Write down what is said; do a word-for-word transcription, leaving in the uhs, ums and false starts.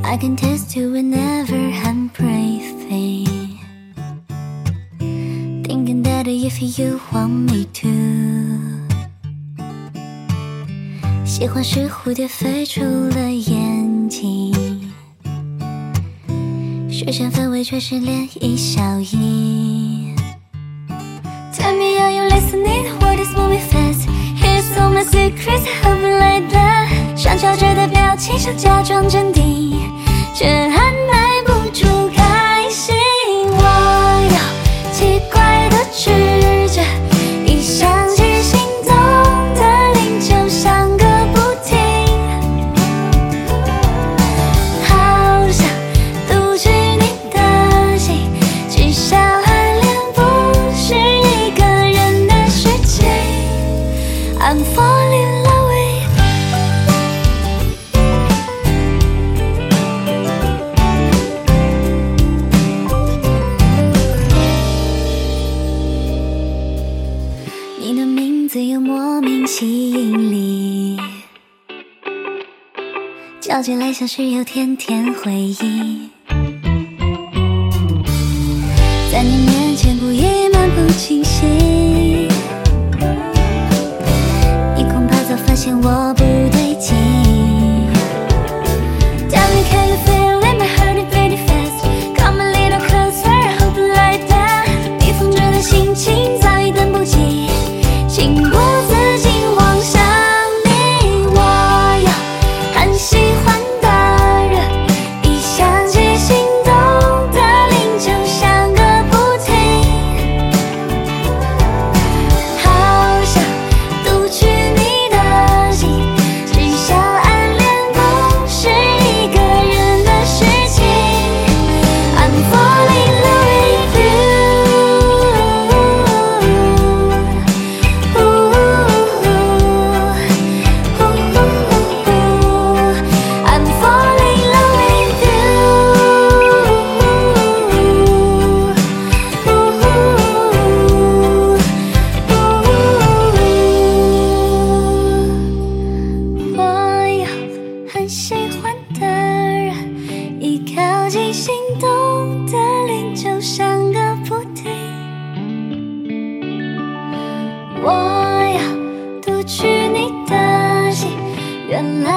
I can taste you whenever I'm breathing. Thinking that if you want me to. 喜欢是蝴蝶飞出了眼睛，视线范围却是涟漪效应。Tell me are you listening? What is moving fast? Here's all my secrets, hope you like that. 上翘着的表情想假装镇定，却按耐不住开心。我有奇怪的直觉，一想起心动的铃就像个不停，好想读取你的心，至少暗恋不是一个人的事情。I'm falling in love with你的名字有莫名吸引力，叫起来像是有甜甜回忆，在你面前故意漫不经心，你恐怕早发现我不对劲。Tell me can you feel it? My heart is beating fast. Come a little closer, I hope you like that. 避风着的心情早已等不及，情不自禁望向你。我有很喜欢的人，一想起心动的铃就像个不停，好想读取你的心，至少暗恋不是一个人的事情。I'm falling in love with you. I'm falling in love with you.我有很喜欢的人，一靠近心动的铃就像个不停。我要读取你的心，原来